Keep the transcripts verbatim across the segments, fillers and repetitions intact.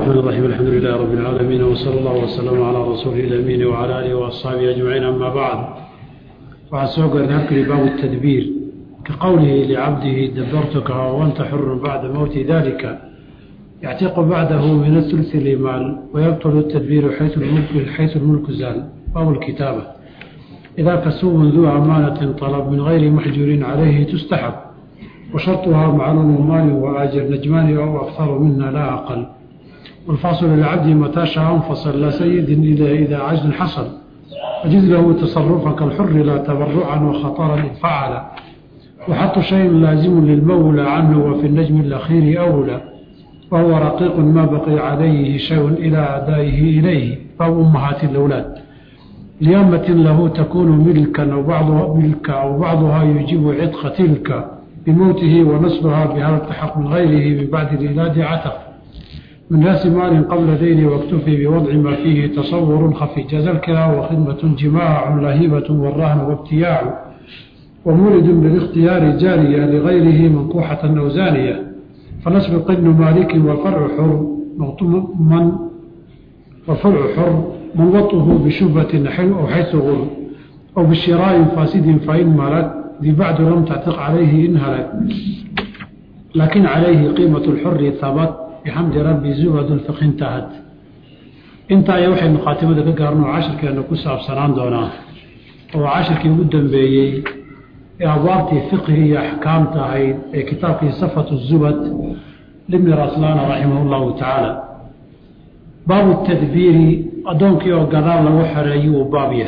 الرحمن الرحيم الحمد لله رب العالمين وصلى الله وسلم على رسوله الأمين وعلى آله وأصحابه أجمعين. أما بعد، وعسوق نذكر باب التدبير كقوله لعبده دبرتك وأنت حر بعد موت ذلك، يعتق بعده من الثلث المال ويبطل التدبير حيث الملك حيث الملك زال. باب الكتابة إذا كسوب ذو أمانة طلب من غير محجور عليه تستحب، وشرطها معلوم المال وآجر نجمان أو أكثر منا لا أقل. والفاصل للعبد متى شاء انفصل لا سيد إلا إذا عجز حصل، وجز له تصرفا كالحر لا تبرعا وخطرا إذ فعل، وحط شيء لازم للمولى عنه وفي النجم الأخير أولى، وهو رقيق ما بقي عليه شيء إلى أدائه إليه. فهو أمهات الأولاد ليامة له تكون ملكا أو بعضها ملكا أو بعضها يجيب عتق تلك بموته، ونصلها بهذا التحق من غيره من بعد الإولاد عتق من راس مال قبل دين، واكتفي بوضع ما فيه تصور خفي جاز الكرا وخدمة جماع لهيبة والرهن وابتياع، ومولد بالاختيار جارية لغيره منكوحة أو زانية، فنسب قبن مالك والفرع حر من والفرع حر من وطه بشبهة أو حيث غر أو بشراء فاسد فإن ملك ذي بعد لم تعتق عليه إن هلك، لكن عليه قيمة الحر ثبت بحمد ربي زبد الفقه انتهت. انت يا وحي مقاتمة كقارنو عشر كأنه كساب سنان دوناه وعشر كي قدام بيي أبوابتي فقهية أحكام تهيد كتاب في صفة الزبد لابن رسلان رحمه الله تعالى. باب التدبير أدونك يوغدان لو حريو بابيه.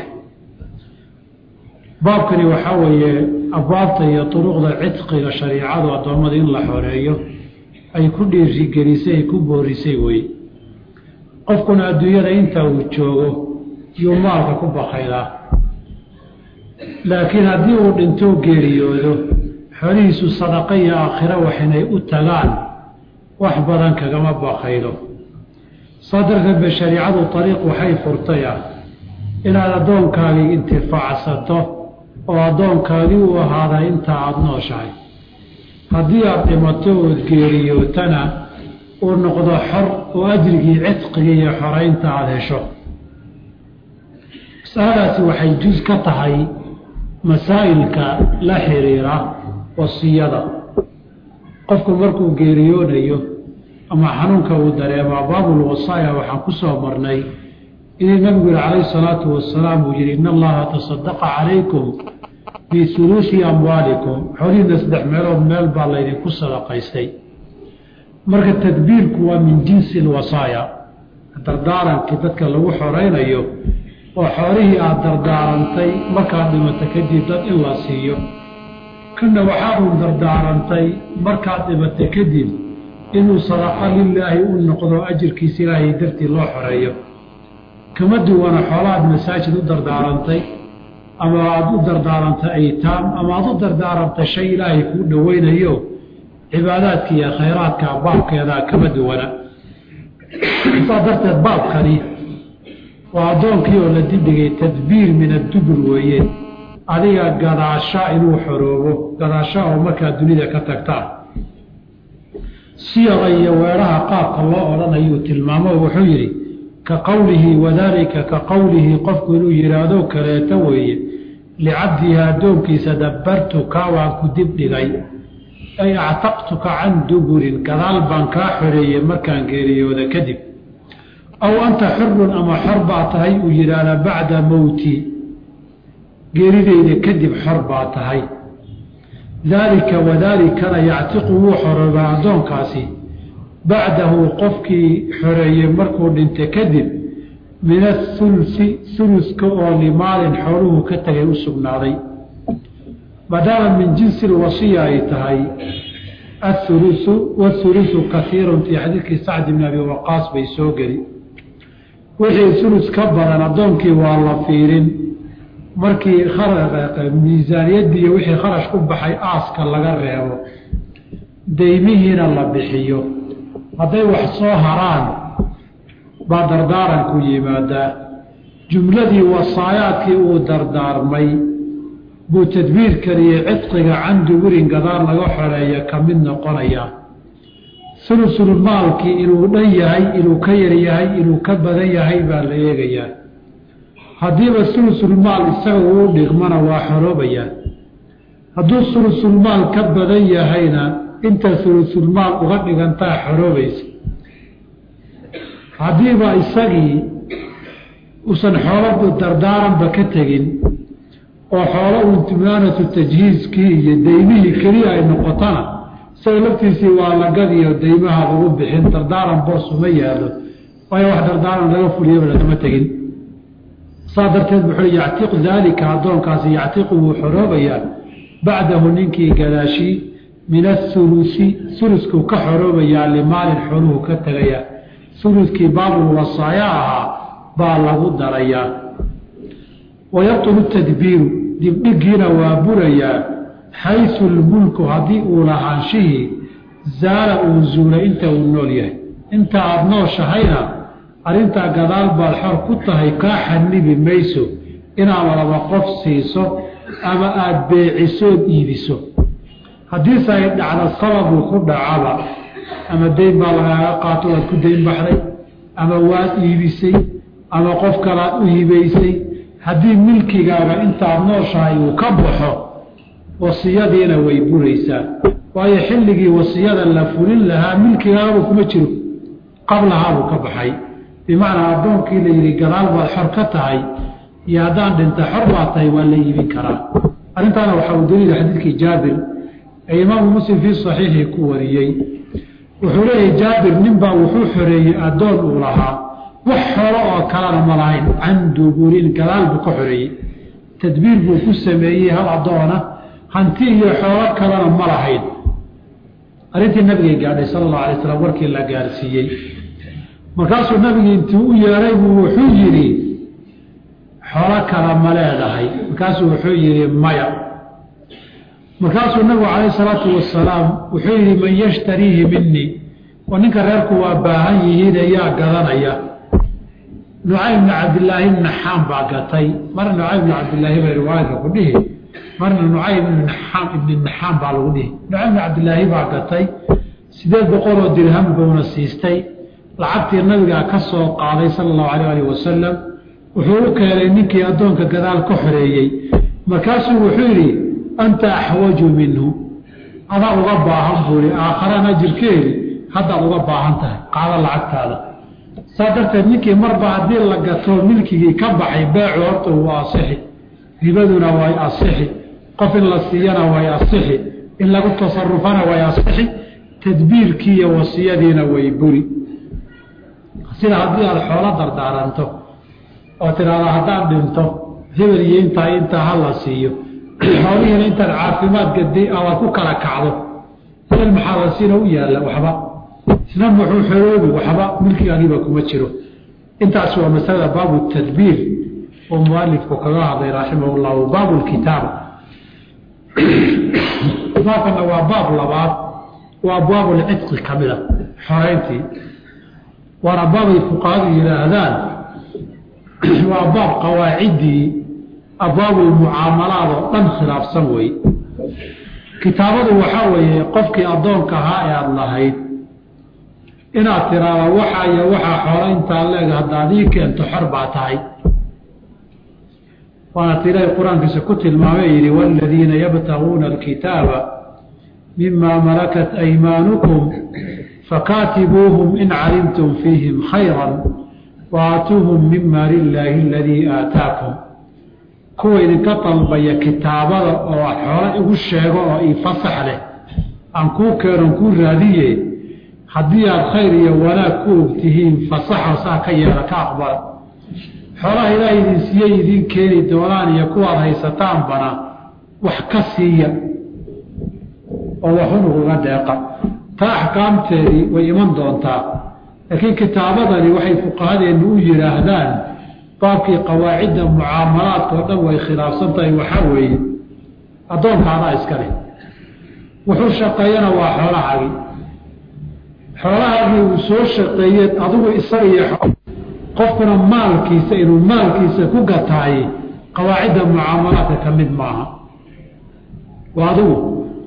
باب كان وحاوي أبوابتي طرق العتق لشريعة وأدومدين لحريو ay ku dhiirigelisay ku boorisay way. qofkuna adduunyada inta uu joogo iyo maalka ku baqayla, laakiin haddii uu dhinto geeriyoodo xoolihiisu sadaqa iyo aakhiro waxinay u tagaan wax badan kagama baqaylo. sadarka be shariicadu tariiq waxay furtaya inaad addoonkaagii intifaacsato oo addoonkaagii u ahaada inta aada nooshahay. haddii aad dhimato ood geeriyootana uu noqdo xor oo ajrigii cidqigii iyo xoraynta aada hesho. masaladaasi waxay juz ka tahay masaa'ilka la xiriira wasiyada. qofku markuu geeriyoonayo ama xanuunka uu dareemaa baabul wasaaya waxaan ku soo marnay inuu nabigu calayhi salaatu wasalaam uu yidhi in allaha tasadaqa calaykum bihuluusi amwaalikum, xoolihiina saddex meelood meel baa laydinku sadaqaystay. marka tadbiirku waa min jinsi lwasaaya, dardaarankii dadka lagu xoraynayo oo xoolihii aada dardaarantay markaad dhimato kadib dad in la siiyo. kana waxaa uun dardaarantay markaad dhimato kadib inuu sadaqa lilaahi u noqdo ajirkiisa ilaahay dartii loo xoreeyo. kama duwana xoolahaad masaajid u dardaarantay ama aada u dardaarantay aytaam ama aada u dardaarantay shay ilaahay kuu dhoweynayo cibaadaadka iyo khayraadka baabkeedaa kama duwana. saa darteed baabkani waa addoonkii oo la dibdhigay tadbiir min addubur weeye, adiga gadaasha inuu xoroobo, gadaasha oo markaa dunida ka tagtaa. siyaqa iyo weeraha qaabka loo odhanayuu tilmaamo wuxuu yidhi ka qowlihi wadaalika ka qowlihi qofku inuu yidhaahdo kaleeto weeye licabdiha addoonkiisa dabbartuka waan ku dibdhigay, ay actaqtuka can duburin gadaal baan kaa xoreeyey markaan geeriyooda kadib. aw anta xurun ama xor baa tahay uu yidhaahda bacda mowti geerideyda kadib xor baa tahay. daalika wadaalikana yactiqu wuu xoroobaa addoonkaasi bacdahu qofkii xoreeyey markuu dhintay kadib min athulsi thuluska oo limaalin xooluhu ka tagay u sugnaaday. maadaama min jinsi lwasiya ay tahay athulusu wathulusu kaiirun fii xadiidkii sacd ibn abi waqaas bay soo geli. wixii thulus ka badan addoonkii waa la fiirin markii miisaaniyaddii iyo wixii kharash ku baxay aaska laga reebo, deymihiina la bixiyo. hadday wax soo haraan baa dardaaranku yimaadaa. jumladii wasaayaadkii uu dardaarmay buu tadbiirkan iyo cidqiga can duburin gadaal laga xoreeya ka mid noqonaya. sulusul maalkii inuu dhan yahay inuu ka yar yahay inuu ka badan yahay baa la eegayaa haddiiba sulusul maal isaga uu dhigmana waa xoroobayaan hadduu sulusul maal ka badan yahayna inta sulusul maal uga dhigantaa xoroobaysa haddiiba isagii uusan xoolo dardaaranba ka tegin oo xoolo uu timaanatu tajhiiskii iyo daymihii keliya ay noqotana isaga laftiisii waa lagadiyo daymaha lagu bixin dardaaran boos uma yaalo waayo wax dardaaran laga fuliyaba lagama tegin saa darteed wuxuu yactiq daalika addoonkaasi yactiqu wuu xoroobayaa bacdahu ninkii gadaashii min athulusi huluskuu ka xoroobayaa limaalin xooluhu ka tegayaa huluskii baabul wasaaya ahaa baa lagu darayaa wayabtulu tadbiiru dibdhigiina waa burayaa xaysu lmulku haddii uu lahaanshihii zaala uu zuulay inta uu nool yahay inta aada nooshahayna arrintaa gadaal baad xor ku tahay kaa xanibi mayso inaad laba qof siiso ama aada beecisood iibiso haddiise ay dhacdo sababuu ku dhacaba ama dayn baa lagaaga qaato waad ku dayn baxday ama waad iibisay ama qof kalaad u hibaysay haddii milkigaaga intaad nooshahay uu ka baxo wasiyadiina way buraysaa waayo xilligii wasiyada la fulin lahaa milkigaagaba kuma jiro qablahaabuu ka baxay bimacnaa addoonkii la yidhi gadaal baad xor ka tahay iyo haddaan dhinta xor baad tahay waa la iibin karaa arrintaana waxaa uu daliila xadiidkii jaabir ee imaamu muslim fii saxiixii ku wariyey wuxuu leeyahay jaabir ninbaa wuxuu xoreeyey addoon uu lahaa wax xoro oo kalena ma lahayn can duburin gadaal buu ka xoreeyey tadbiir buu ku sameeyey hal addoona hanti iyo xoolo kalena ma lahayn arrintii nabigay gaadhay sala allahu alay slam warkii la gaarsiiyey markaasuu nabigii intii u yeeray buu wuxuu yidhi xoolo kale ma leedahay markaasuu wuxuu yidhi maya markaasuu nabigu calayh salaatu wasalaam wuxuu yidhi man yashtariihi minii oo ninka reerku waa baahan yihiin ayaa gadanaya nucaym bni cabdillaahi naxaam baa gatay marna nucaym bni cabdillaahi bay riwaayadka ku dhihi marna nucaym ibni naxaam ibni naxaam baa lagu dhihi nucaym bni cabdillaahi baa gatay sideed boqol oo dirham buuna siistay lacagtii nabigaa ka soo qaaday sala allahu alayh alih wasalam wuxuu u keenay ninkii addoonka gadaal ka xoreeyey markaasuu wuxuu yidhi anta axwaju minhu adaa uga baahan buuri aakharana jirkeedi haddaad uga baahan tahay qaado lacagtaada saa darteed ninkii marba haddii la gato milkigii ka baxay beecu horta wuu asixi ribaduna way asixi qof in la siiyana way asixi in lagu tasarufana way asixi tadbiirkii iyo wasiyadiina way buri sida haddii aada xoolo dardaaranto oo tidhaahda haddaan dhinto hebel iyo intaa intaa ha la siiyo xoolihiina intaad caafimaad gaday ama ku kala kacdo hebel maxaa la siina u yaalla waxba isna muxuu xoroobi waxba milkigaagiiba kuma jiro intaas waa masalada baabu tadbiir oo mualifku kaga hadlay raximah llahu baabu lkitaaba baabkana waa baab labaad waa abwaabu lcidqi ka mida xoreyntii waana baabay fuqahadu yidhaahdaan waa baab qawaaciddii abwaabu lmucaamalaad oo dhan khilaafsan wey kitaabadu waxaa weeye qofkii addoonka ahaa ee aada lahayd inaad tiraada waxaa iyo waxaa xoolo intaa leeg haddaad ii keento xor baa tahay waana ti ilaahay qur-aankiisa ku tilmaamay yidhi waaladiina yabtaguuna alkitaaba mima malakat aymaanukum fakaatibuuhum in calimtum fiihim khayra waaatuuhum min maali illaahi aladii aataakum kuwa idinka dalbaya kitaabada oo xoolo igu sheego oo ii fasax leh aan kuu keenon kuu raadiye haddii aada khayr iyo wanaag ku og tihiin fasaxo saa ka yeela ka aqbala xoolaha ilaahay idin siiyey idiin keeni doonaan iyo kuwaad haysataanbana wax ka siiya oo waxunuguga deeqa taa axkaamteedii way iman doontaa laakiin kitaabadani waxay fuqahadeennu u yidhaahdaan baabkii qawaacidda mucaamalaadka oo dhan way khilaafsan tahay waxaa weeye addoonka adaa iska leh wuxuu shaqeeyana waa xoolahaagii xoolahaagii uu soo shaqeeyeen adigu isaga iyo qofkuna maalkiisa inuu maalkiisa ku gataay qawaacidda mucaamalaadka ka mid maaha waa adigu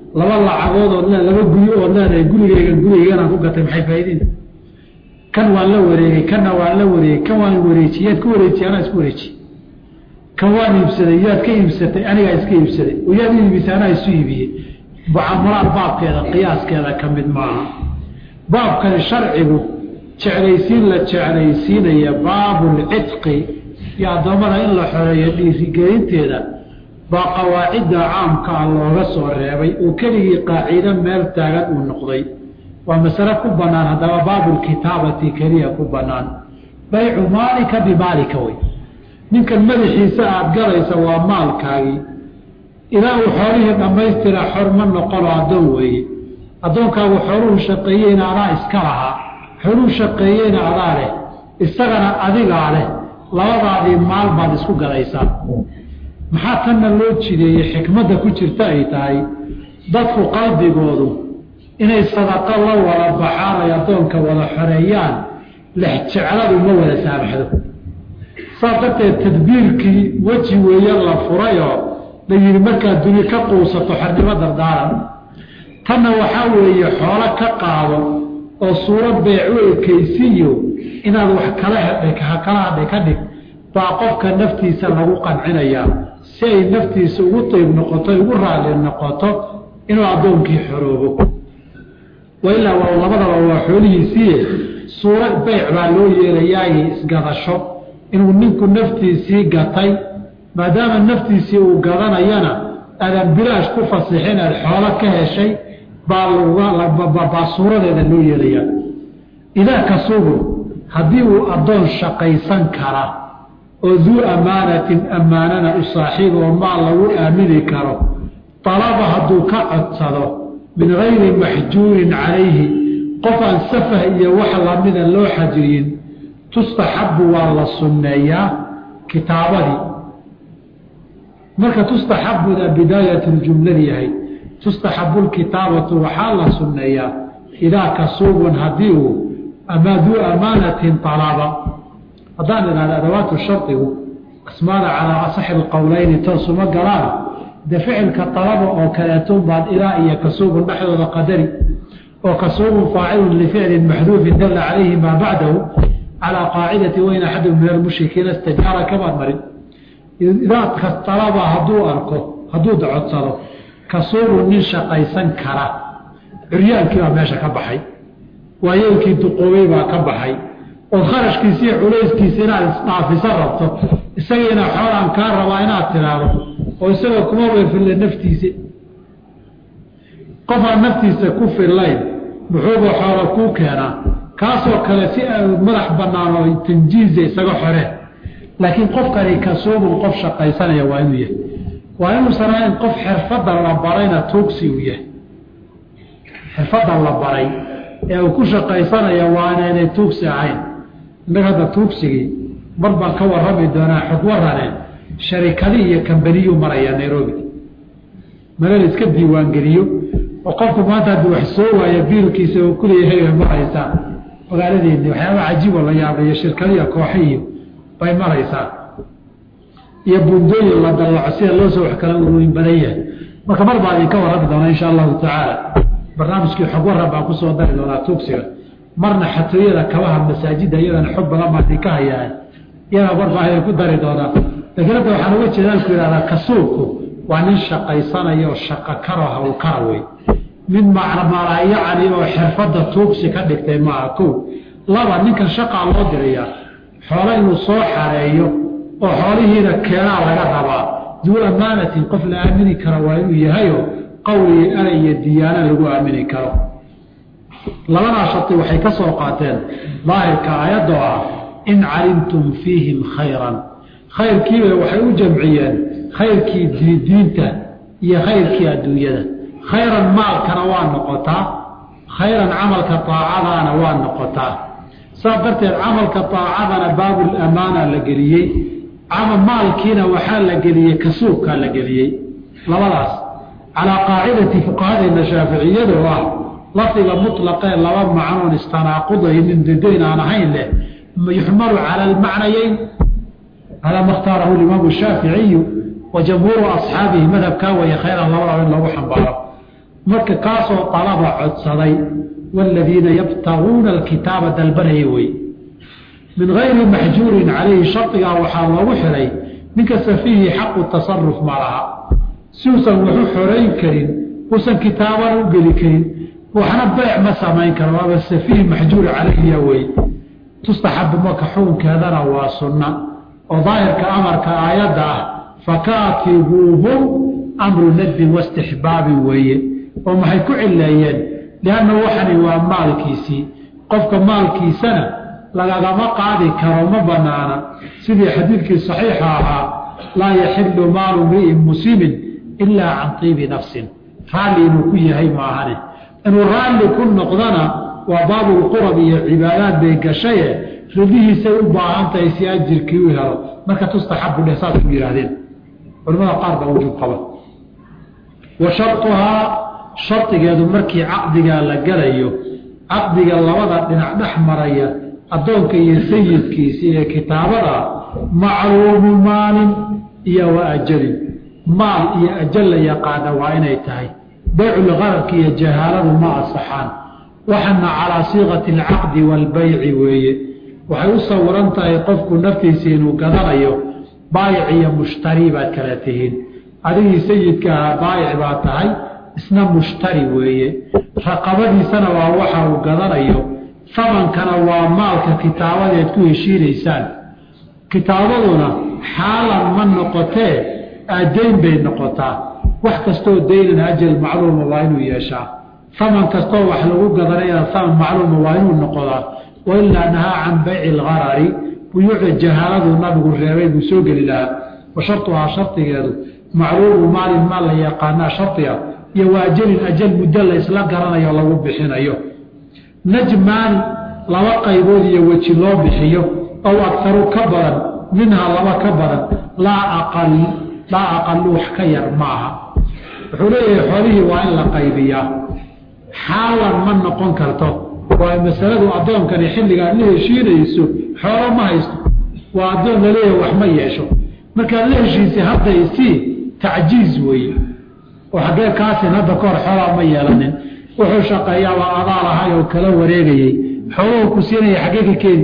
laba lacagood oo laba guri oo leedahay gurigeyga gurigeyga ku gatay maxay faa'iideen kan waa la wareegay kana waa la wareegay kan waa wareejiyay ku wareejiyana isku wareejiyay kan waa iibsaday yaad ka iibsatay aniga iska iibsaday oo yaad iibsana isu iibiyay mucaamalaad baabkeeda qiyaaskeeda kamid maaha baabkan sharcigu jeclaysiin la jeclaysiinaya baabul itqi ya doomada in la xoreeyo dhiirigelinteeda baa qawaacida caamka looga soo reebay oo keligii qaacido meel taagan uu noqday waa mas'ala ku banaan hadaba baabul kitaabati kaliya ku banaan bay'u maalika bi maalika way ninkan madaxiisa aad galaysa waa maalkaagi ilaa uu xoolihii dhamaystira xorma noqon adoon weeye adoonkaagu xooluhu shaqeeyeen ana iska lahaa xooluhu shaqeeyeen ana leh isagana adiga leh labadaadii maal baad isku galaysaa maxaa tan loo jideeyay xikmadda ku jirta ay tahay dadku qalbigoodu inay sadaqa la wada baxaan ay adoonka wada xoreeyaan leh jecladu ma wada saamaxdo sababtee tadbiirkii waji weeye la furayo la yiri markaa dunia ka quusato xarnimo dardaaran tanna waxaa weeye xoolo ka qaado oo suuro beecu ekaysiyo inaad wax kala hadhay kala hadhay ka dhig baa qofka naftiisa lagu qancinayaa si ay naftiisa ugu qayb noqoto ugu raali noqoto inuu adoonkii xoroobo وإلا والله وحوله سيه صورة بيع بالو يرياي اسقادشو إنه منكم نفتي سي قطي ما دام النفتي سي وقادنا يانا أنا بلاش كفصيحين الحوالة كهشي بالصورة ذا لو يريا إذا كسوبه هديو أدون شقيسان كرا وذو أمانة أماننا أصاحب وما الله آمني كرا طلبها دو كأتصده من غير محجور عليه قفا سفه إيا وحلا من اللوحة جرين تستحب والله السنية كتابة مركة تستحب ذا بداية الجملة هي تستحب الكتابة وحال السنية إذا كسوب هديه أما ذو أمانة طلبة أضعنا على أدوات الشرط أسمانا على أصح القولين تنصم القرار ده فعل كالطلب أو كالاتون بعد إلائية كسوب نحو قدري أو كسوب فاعل لفعل محذوف دل عليه ما بعده على قاعدة وين أحد من المشركين استجار كما مرد إذا كالطلب هدو أركو هدو دعوت صلو كسوب من شقيسان كرا عريان كما ماشا كبحي ويوكي تقويبا كبحي وخرج كيسي عليس كيسينا استعفي سرطه السينا حولا كان رواينات تناره ويسوى كمابا في النفتيسي قفا النفتيسي كفر الليل بحوبة حاركو كينا كاسو كالسي مدح بنانو تنجيزي ساقو حره لكن قف كالي كسوب قف شقيسان يوانوية وانو سنين قف حرفضا لبارين توكسيوية حرفضا لبارين يو كو شقيسان يوانين توكسي عين انك هذا توكسي بربا كور ربي دونا حقور رانين شركadii iyo kambaniyo maraya Nairobi marada iska diiwaan geliyo oo qofku maanta hadii wax soo waaya biilkiisa oo kuleeyahay maraysa magaaladii waxyaabo cajiib oo la yaabay shirkadiya kooxiyo bay maraysa iyo bundooyin la dalacsi loo soo wax kala ururin badaya marka mar baad ka warab doona insha Allah ta'ala barnaamijkii xog warab ku soo dari doona tuugsiga marna xatooyada kabaha masaajida iyadana xub lama ka hayaan yana barbaahay ku dari doona لكن هذا waxaan uga jeedaa ku yiraahdaa kasuubku waa nin shaqaysanayo oo shaqo karo hawl karaway mid macnaha yaani oo xirfada tuugsi ka dhigtay ma ku laba ninkan shaqa loo diriyaa xoolo inuu soo xareeyo oo xoolihiina keena laga rabaa duu amaanatin qof la aamini karo waa inuu yahay qowli ay diyaana lagu aamini karo labana sharti waxay ka soo qaateen daahirka ayadu in alimtum fihim khayran خير كي وحي جمعيان خير كي دينته يا خير كي الدنيا خير المال كروان نقطه خيرا عمل كطاعه وان نقطه صابرت العمل كطاعه باب الامانه لغليي عمل مال كينا وحال لغليي كسوق لغليي لبلاس على قاعده فقهاء الشافعيه رواه لفظ مطلق لو معنى استناقضه من دين انا هين له يحمل على المعنيين على ما اختاره الإمام الشافعي وجمهور أصحابه مذهب كاوي خير الله ولا الله حنباره marka kaasoo talaba codsaday waladiina yabtaguuna alkitaaba dalbanayay wey min gayri maxjuurin calayhi shardigaa waxaa loogu xiray ninka safiihi xaqu tasaruf ma laha si uusan waxu xorayn karin uusan kitaabana u geli karin waxna beec ma samayn karo waaba safiih maxjuur calayhiya wey tustaxabu marka xukunkeedana waa sunna oo daahirka amarka aayadda ah fakaatibuuhum amru nadbin waistixbaabin weeye oo maxay ku cileeyeen lianna waxani waa maalkiisii qofka maalkiisana lagagama qaadi karo ma banaana sidii xadiidkii saxiixa ahaa laa yaxilu maalu mri'in muslimin ilaa can tiibi nafsin raalli inuu ku yahay maahane inuu raalli ku noqdana waa baabulqurab iyo cibaadaad bay gashaye ridihiisay u baahan tahay si ajirkii u helo marka tustaxabu dheh saas ku yidhaahdeen culamada qaar baa wujuub qaba wa shartuhaa shardigeedu markii caqdigaa la galayo caqdiga labada dhinac dhex maraya addoonka iyo sayidkiisi ee kitaabada macluumu maalin iyo wa ajalin maal iyo ajal la yaqaana waa inay tahay bayculgararka iyo jahaaladu ma asaxaan waxana calaa siiqati alcaqdi waalbayci weeye waxay u sawiran tahay qofku naftiisa inuu gadanayo baayic iyo mushtari baad kala tihiin adigii sayidka ahaa baayic baa tahay isna mushtari weeye raqabadiisana waa waxa uu gadanayo samankana waa maalka kitaabadeed ku heshiinaysaan kitaabaduna xaalan ma noqotee aadayn bay noqotaa wax kastoo daynan ajal macluuma waa inuu yeeshaa saman kastoo wax lagu gadanayana saman macluuma waa inuu noqodaa wailaa nahaa can bayci algarari buyuucda jahaaladu nabigu reebay buu soo geli lahaa wa shartuhaa shardigeedu macluumu maalin maal la yaqaanaa shardiga iyo waa ajalin ajal muddo la isla garanayo lagu bixinayo najmaani laba qaybood iyo weji loo bixiyo ow agtaru ka badan minhaa laba ka badan laa aqal laa aqalu wax ka yar maaha wuxuu leeyahay xoolihii waa in la qaybiyaa xaalan ma noqon karto waa masaladu addoonkani xilligaad la heshiinayso xoolo ma haysto waa addoon laleeyahay wax ma yeesho markaad la heshiisay hadda isii tacjiiz weeye oo xaggee kaasin hadda kahor xoolaa ma yeelanin wuxuu shaqeeyaa waa adaa lahay oo kala wareegayey xooluhu ku siinaya xaggee ka keeni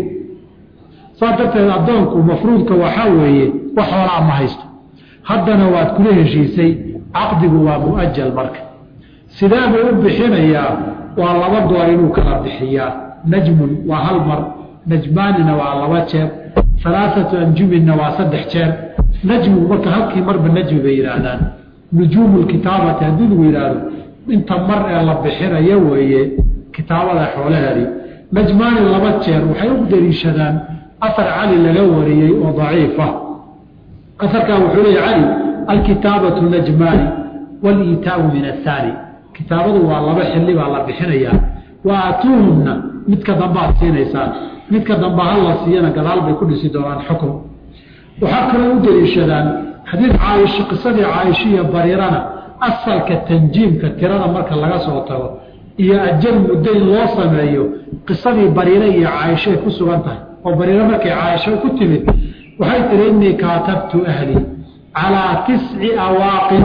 saa darteed addoonku mafruudka waxaa weeye wax xoolaa ma haysto haddana waad kula heshiisay caqdigu waa mu'ajal marka sidee buu u bixinayaa waa laba goor inuu kala bixiyaa najmun waa hal mar najmaanina waa laba jeer alaaatu anjuminna waa saddex jeer najmu marka halkii marba najmi bay yidhaahdaan nujuumu lkitaabati haddii lagu yidhaahdo inta mar ee la bixinayo weeye kitaabada xoolaheedii najmaani laba jeer waxay u daliishadaan afar cali laga wariyey oo daciifa afarkaa wuxuu leeya cali alkitaabatu najmaani waliitaabu min athaani kitaabadu waa laba xilli baa la bixinayaa wa aatuuhumna midka dambaad siinaysaa midka damba hal la siiyana gadaal bay ku dhisi doonaan xukm waxaa kaloo u daliishadaan xadiid caaisha qisadii caaisha iyo bariirana asalka tanjiimka tirada marka laga soo tago iyo ajal muddo in loo sameeyo qisadii bariire iyo caaisha ay ku sugan tahay oo bariire markay caaisha ku timid waxay tiri innii kaatabtu ahlii calaa tisci awaaqin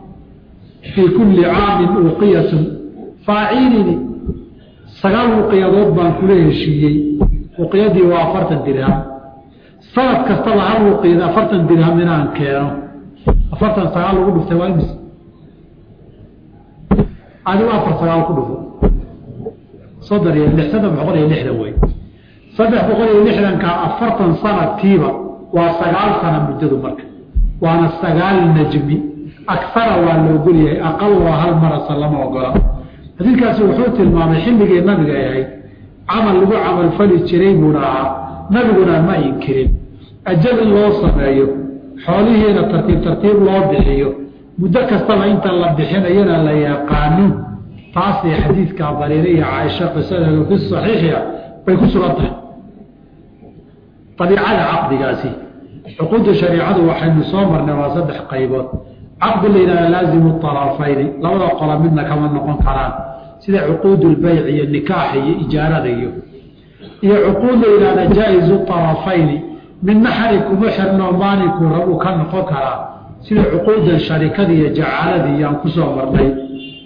fii kulli caamin uuqiyatun faaciilini sagaal uuqiyadood baan kula heshiiyey uuqiyadii waa afartan dirham sanad kastaba hal uuqiyad afartan dirham inaan keeno afartan sagaal lagu dhuftay waa imis adigu afar sagaal ku dhufo soddon iyo lix saddex boqol iyo lixdan wey saddex boqol iyo lixdanka afartan sanadkiiba waa sagaal sana muddadu marka waana sagaal najmi akara waa la ogolyahay aqal waa hal marasa lama ogola xadiidkaasi wuxuu tilmaamay xilligii nabiga ahayd camal lagu camalfali jiray buuna ahaa nabiguna ma inkirin ajal in loo sameeyo xoolihiina tartiib tartiib loo bixiyo muddo kastaba inta la bixinayana la yaqaano taasay xadiidka bariire iyo caaisha qisadeedu fi saxiixiya bay ku sugan tahay abiicada caqdigaasi cuquudda shariicadu waxaynu soo marnay waa saddex qaybood caqdi la yidhahda laazimu طarafayni labada qola midna kama noqon karaan sida cuquud lbayc iyo nikaax iyo ijaarada iyo iyo cuquud la yidhahda jaa-izu طarafayni midna xarig kuma xirno maalinkuu rabu ka noqon karaa sida cuquudan sharikada iyo jacaaladii iyaan ku soo marnay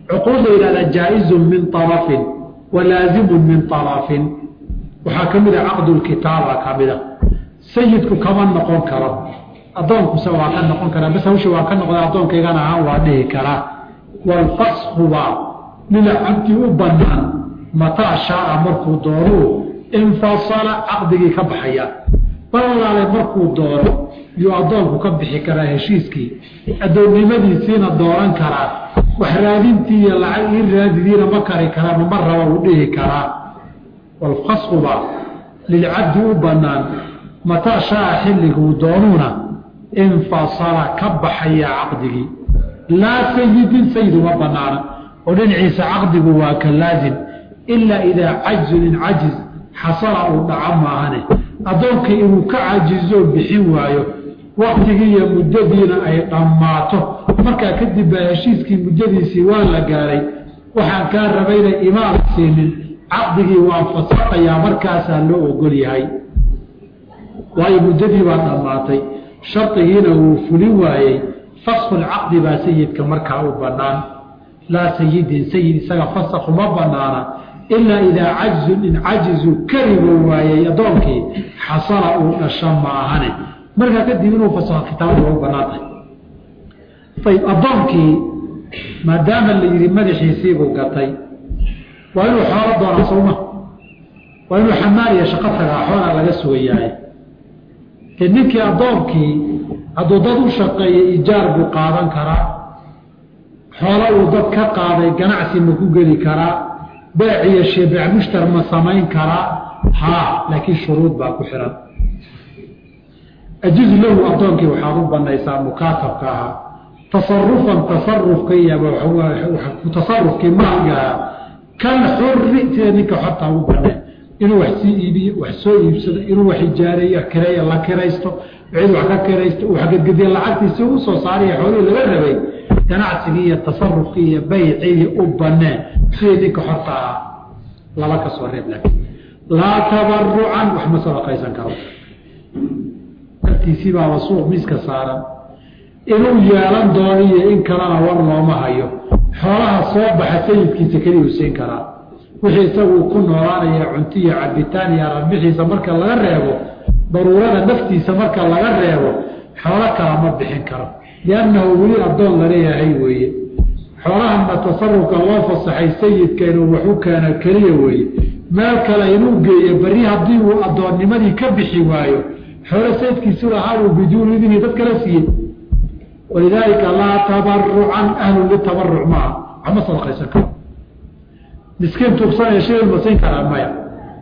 عقود إلى جائز من طرف ولازم من طرف وحاكمل عقد الكتابة كاملة سيدك كمان نقول كرا أضونك سواء كان نقول كرا بس هو شو كان نقول أضونك يجانا عن وعده كرا والفسخ هو للعبد وبنان متى شاء مركو دوره انفصل عقده كبحيا بل على مركو دوره يعضونك كبحي كرا هشيسكي أدون لماذا سينا الدوران كرا وحرادينتي العين الرادين مكري كرا مرة وعده كرا والفسخ هو للعبد وبنان متى شاء حلق دونونا انفصل كبحيا عقده لا سيد سيد وبنانا ولنعيس عقده وكاللازم إلا إذا عجز عجز حصل أو دعما عنه أدوك إنه كعجزون بحوايه وقته مددين أي قماته مركا كدب هشيسكي مددي سوان لقاري وحان كان ربين إمام سيمن عقده وانفصل يا مركاسا لو أقولي هاي وهي مددي وانفصل شرطه هنا وفلواي فصل العقد با سيد كمركا وبنان لا سيد سيد سيد فسخ ما بنانا إلا إذا عجز إن عجز كرم ويضونك حصل الشمع عنه مركا كدي منه فسخ كتابه وبناته طيب أضونك ما دام اللي يريد مدح يسيبه قطي وإنه حارب دون صومه وإنه حماري شقتها حولا لقسوه إياه كنك أضونك hadduu dad u shaqeeyo ijaar buu qaadan karaa xoolo uu dad ka qaaday ganacsi ma ku geli karaa beec iyo sheebec mushtar ma samayn karaa haa laakiin shuruud baa ku xiran ajiz lahu adoonkii waxaad u banaysaa mukaatabka ahaa tasarufan tasarufka iyo tasarufkii maalga kan xurri sida ninka xorta ugu banay inuu wax sii iibiyo wax soo iibsado inuu wax ijaareeyo kireeyo la kiraysto عيد وحكا كريست وحكا قد يلعبتي سوء صاري حولي لغربي ganacsigii iyo tasarufkii iyo baycii u banaan sidii ka xortaa laba ka soo reeb laakiin la tabarru'an wax ma soo qaysan karo tartiisi baa suuq miska saaran inuu yeelan dooniyo in kalena war looma hayo xoolaha soo baxa sayidkiisa kaliya uu siin karaa wixii isagu ku noolaanaya cuntiya cabitaan iyo rabixiisa marka laga reebo daruurada naftiisa marka laga reebo xoolo kala ma bixin karo لأنه ولي أبدال لريه هيوي حولها ما تصرف الله فصحي سيد كانوا وحوكان كريوي ما كلا ينوغي يبريها الضيو أبدال لمن يكبحي وايو حول سيد كسورة هارو بدون إذن يتذكر سيد ولذلك لا تبرعا أهل للتبرع معه عما صدق يسكر مسكين تقصان يشير المسين كرامايا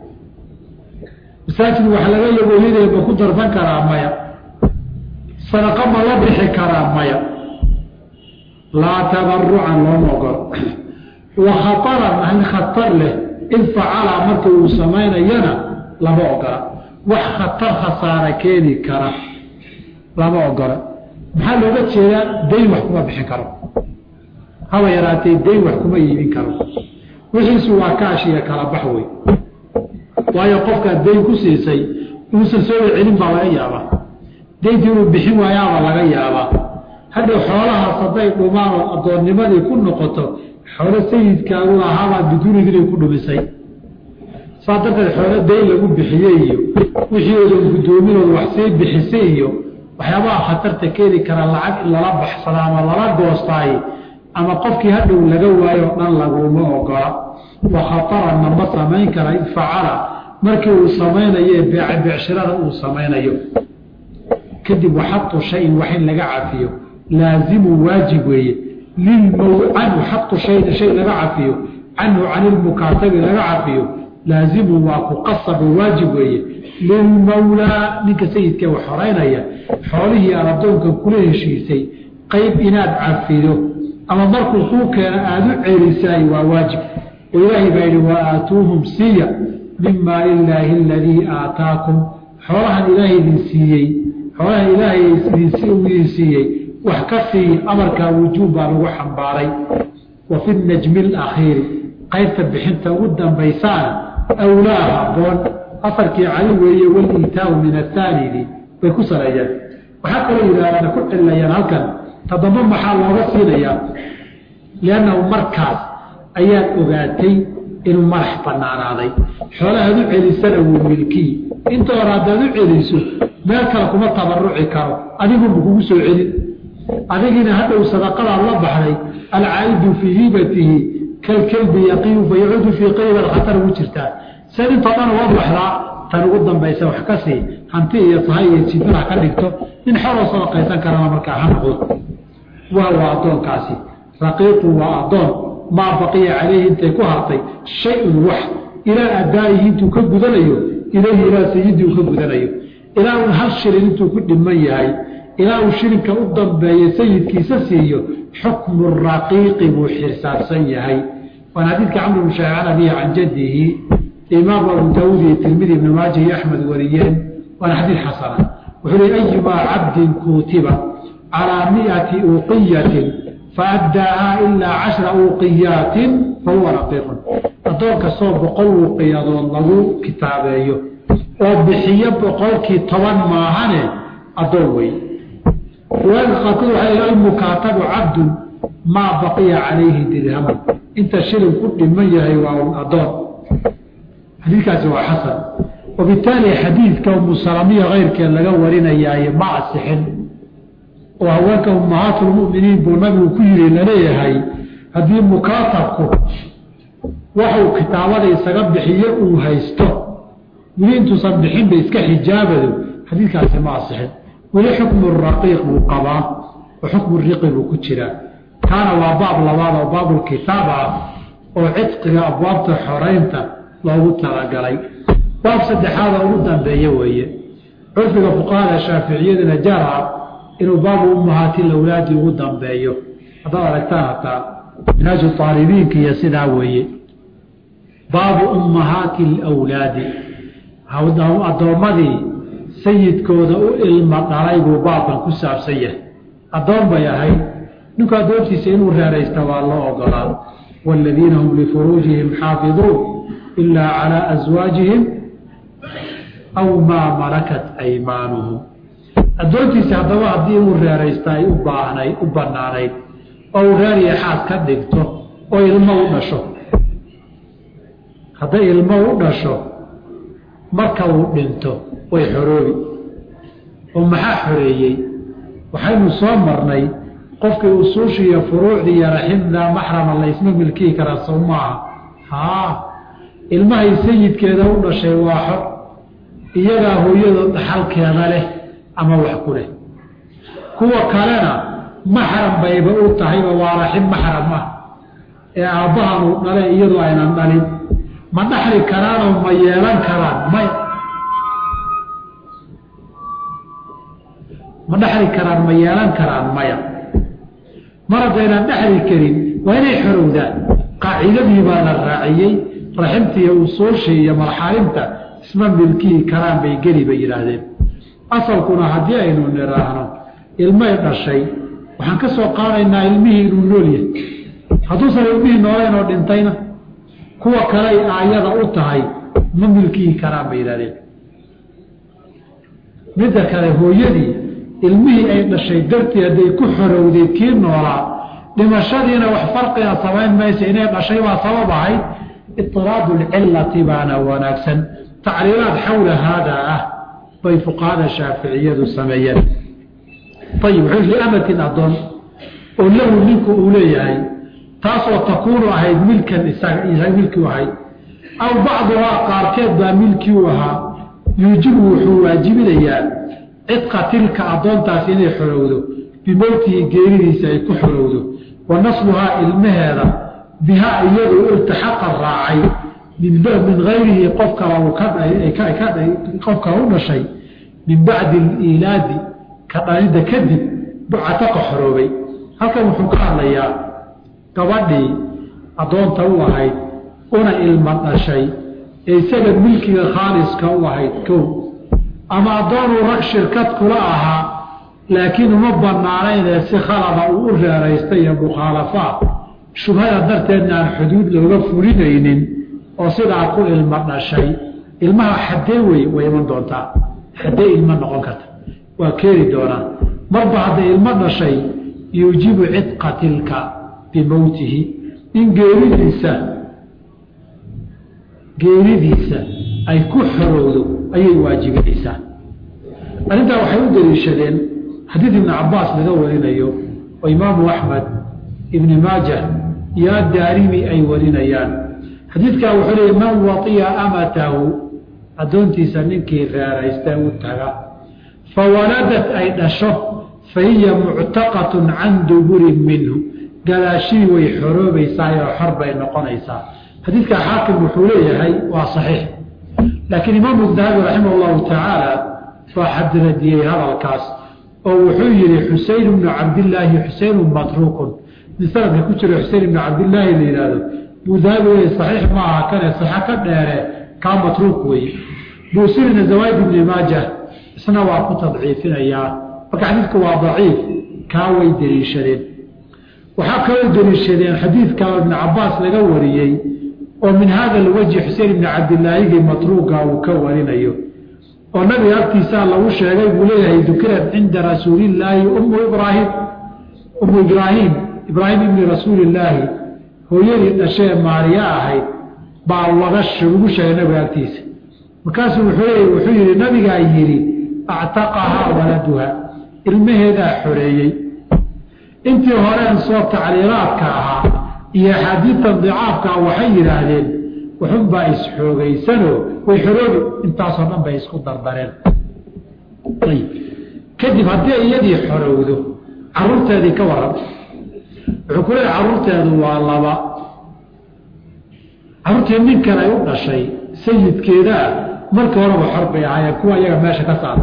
مساكن وحلقا يقول لي يبقى درفان كرامايا صدقه ما يبرح كرامية لا تبرعا ومقر وخطرا أن خطر له إن فعل مركه سمين ينا لما أقر وخطر خسارة كيني كرا لما أقر محل وقت شيء دين وحكومة بحكرا هوا يراتي دين وحكومة يبين كرا وحيسوا كاشية كرا بحوي ويقفك الدين كسيسي وصل سوى العلم بغيابه deyntii inuu bixin waayaaba laga yaabaa hadhow xoolaha saday dhumaan oo adoonnimadii ku noqoto xoolo sayidkaagu ahaabaa biduunig inay ku dhumisay saa darteed xoolo dayn lagu bixiyey iyo wixii oodan guddoominooda wax sii bixisay iyo waxyaabaha khatarta keeni kara lacag in lala baxsada ama lala goostaay ama qofkii hadhow laga waayo o dhan laguma ogola wa khataranna ma samayn kara in facala markii uu samaynayo beec beecshirada uu samaynayo كدب وحط شيء وحين لقى عافيه لازم واجب للموعد وحط شيء شيء لقى عافيه عنه عن المكاتب لقى عافيه لازم وقصب واجب للمولى لك سيد كو حرينيا حوله أردونك كله شيء سي قيب إناد عافيه أما مركو خوك آدو عرساي وواجب وإلهي بين وآتوهم سيا مما لله الذي آتاكم حولها إلهي من سيي حوالها إلهي يسيي وحكسي أمرك وجوبا وحن باري وفي النجم الأخير قيلت بحنت ودا بيسان أولاها بون أفرك علوي والإيتاء من الثاني دي بيكسر أيام وحكا إذا أنا كنت اللي ينهلك تضمن محال وغسين أيام liannahu markaas ayaad ogaatay inuu madax banaanaaday xoolahaad u celisana wuu milkii inta hore haddaad u celiso meel kale kuma tabaruci karo adigunba kugu soo celin adigina hadhow sadaqadaad la baxday alcaa'idu fii hibatihi kalkalbi yaqiyu fayacuudu fii qayba alkhatar ugu jirtaa sed intoo dhan uga baxdaa tan ugu dambaysa wax ka sii hanti iyo tahay iyo jidada ka dhigto in xoroo sadaqaysan karana markaa ha noqdo waa waa addoonkaasi raqiiqu waa addoon maa baqiya calayhi intay ku hartay shay-un wax ilaa addaa'ihi intuu ka gudanayo ilayhi ilaa sayidii uu ka gudanayo ilaa uu hal shilin intuu ku dhiman yahay ilaa uu shilinka u dambeeya sayidkiisa siiyo xukmu raqiiqi buu xirsaabsan yahay waana xadiidka camr bn shaac can abihi can jaddihi imaamu abu daawuud iyo tirmidi ibnu maaja iyo axmed wariyeen waana xadiid xasana wuxuu leey ayumaa cabdin kuutiba calaa miati uqiyatin faadaahaa ilaa cashra uqiyaatin fahuwa raqiiqun addoon kastoo boqol uqiyadood lagu kitaabeeyo oo bixiyo boqolkii toban maahane addoon wey almukaatabu cabdun maa baqiya calayhi dirhaman inta shilin ku dhiman yahay waa un addoon xadiidkaasi waa xasan wabitaali xadiidka umusalamiya keyrkeed laga warinayaaye ma asixin oo haweenka ummahaatulmuminiin buu nabigu ku yiri laleeyahay haddii mukaatabku waxuu kitaabada isaga bixiyo uu haysto weli intuusan bixinba iska xijaabado xadiidkaasi ma asixin weli xukmu raqiiq buu qabaa oo xukmu riqi buu ku jiraa kaana waa baab labaad oo baabulkitaab ah oo cidqiga abwaabta xoraynta loogu talagalay baab saddexaad oo ugu dambeeye weeye curfiga fuqahada shaaficiyadana jara inuu baabu ummahaati lawlaadi ugu dambeeyo haddaad aragtaan hataa minhaaju taalibiinka iyo sidaa weeye baabu ummahaati alawlaadi addoommadii sayidkooda u ilma dhalay buu baabkan ku saabsan yahay addoon bay ahayd ninku addoontiisa inuu reeraysta waa loo ogolaa waaladiina hum lifuruujihim xaafiduun ilaa calaa aswaajihim aw maa malakat aymaanuhum addoontiisa haddaba haddii inuu reeraysta ay u baahnayd u bannaanayd oo uu reer iyo xaas ka dhigto oo ilmo u dhasho hadday ilmo u dhasho marka uu dhinto way xoroobi oo maxaa xoreeyey waxaynu soo marnay qofkii usuushii iyo furuucdii iyo raximdaa maxrama laysma milkiyi karaa soo maaha haa ilmahay sayidkeeda u dhashay waa xor iyagaa hooyadood dhaxalkeeda leh ama wax ku leh kuwa kalena maxram bayba u tahayba waa raxim maxram ah ee aabbahan uu dhalay iyadoo aynan dhalin ma dhaxli karaanoo ma yeelan karaan may ma dhaxli karaan ma yeelan karaan maya mar haddaynan dhaxli karin waa inay xorowdaan qaacidadii baa la raaciyey raximta iyo usuushii iyo marxaalimta isma milkiyi karaan bay geli bay yidhaahdeen asalkuna haddii aynu nidhaahno ilmay dhashay waxaan ka soo qaadaynaa ilmihii inuu nool yahay hadduusan ilmihii nooleen oo dhintayna kuwa kaley aayada u tahay ma milkiyi karaan bay yidhahdeen midda kale hooyadii ilmihii ay dhashay dartii hadday ku xorowday kii noolaa dhimashadiina wax farqiga samayn maysa inay dhashay baa sabab ahayd itiraadu lcilati baana wanaagsan tacriiraad xawla haadaa ah bay fuqahada shaaficiyadu sameeyeen ayib wuxuu liamatin addoon oo lahu ninku uu leeyahay taasoo takuunu ahayd milkan isaga milkii u ahayd aw bacduhaa qaarkeed baa milkii u ahaa yuujibu wuxuu waajibinayaa cidqa tilka addoontaasi inay xorowdo bimowtihi geeridiisa ay ku xorowdo wa nasluhaa ilmaheeda bihaa iyadu iltixaqa raacay min gayrihi qof kala qof kala u dhashay min bacdi aliilaadi ka dhalidda kadib bucataqa xoroobay halkan wuxuu ka hadlayaa gabadhii addoonta u ahayd una ilma dhashay ee isaga milkiga khaaliska u ahayd kow ama addoonuu rag shirkad kula ahaa laakiin uma bannaanaynee si khalada uu u reeraystay iyo mukhaalafaa shubhada darteedna aan xuduud looga fulinaynin oo sidaa ku ilmo dhashay ilmaha xaddee wey way iman doontaa xaddee ilmo noqon karta waa keeni doonaa marba hadday ilmo dhashay yuujibu cidqa tilka bimowtihi in geeridiisa geeridiisa ay ku xorowdo ayay waajibinaysaa. arrintaa waxay u daliishadeen xadiid ibni cabaas laga warinayo oo imaamu axmed ibni maajah iyo addaarimi ay warinayaan. xadiidkaa wuxuu leeyay man watiya amatahu addoontiisa ninkii reeraysta u taga fawaladat ay dhasho fahiya muctaqatun can duburin minhu gadaashii way xoroobaysaa oo xor bay noqonaysaa. xadiidkaa xaakim wuxuu leeyahay waa saxiix, laakiin imaamu dahabi raximah allahu tacaala waa xadradiyey hadalkaas oo wuxuu yihi xusein ibnu cabdillaahi xuseinu matruukun min sanadka ku jiro xusein ibnu cabdillaahi la yihahdo buu dahabi wey saxiix ma aha kane saxa ka dheere kaa matruuk weye. buusirina zawaaid ibni maajah isna waa ku tadciifinayaa, marka xadiidku waa daciif, kaa way daliishadeen. waxaa kaloo daliishadeen xadiidka ibni cabaas laga wariyey oo min hada alwajhi xusein ibni cabdillaahigii matruuga uu ka warinayo oo nabiga agtiisaa lagu sheegay buu leeyahay dukirat cinda rasuulillaahi ummu ibraahim ummu ibraahim ibraahim ibni rasuulillaahi hooyadii dhashee maariya ahayd baa laga lagu sheegay nabiga agtiisa. markaasuu wuxuu wuxuu yihi nabigaa yidhi actaqahaa waladuha ilmaheedaa xoreeyey. intii horeen soo tacliilaadka ahaa iyo axaadiidtan dicaafkaa waxay yidhaahdeen waxunbaa isxoogaysanoo way xoroobi, intaasoo dhan bay isku dardareen. ayib kadib haddii iyadii xorowdo carruurteedii ka waran, wuxuu ku leeyahay carruurteedu waa laba. carruurteed nin kale ay u dhashay sayidkeedaa markii horeba xor bay ahaayeen, kuwa iyaga meesha ka saara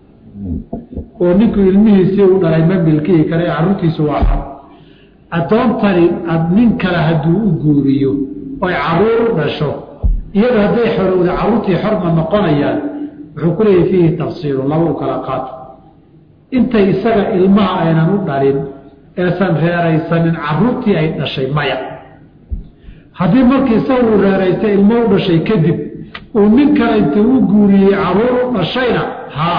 oo ninku ilmihiisii u dhalay ma milkihi kale carruurtiisu waa xor. addoontani nin kale hadduu u guuriyo oy carruur u dhasho iyada hadday xorowda carruurtii xorma noqonayaan, wuxuu ku leeyahay fiihi tafsiilu laba u kala qaato. intay isaga ilmaha aynan u dhalin eesan reeraysanin carruurtii ay dhashay maya. haddii markii isaga uu reeraystay ilmo u dhashay kadib uu nin kale intuu u guuriyey carruur u dhashayna haa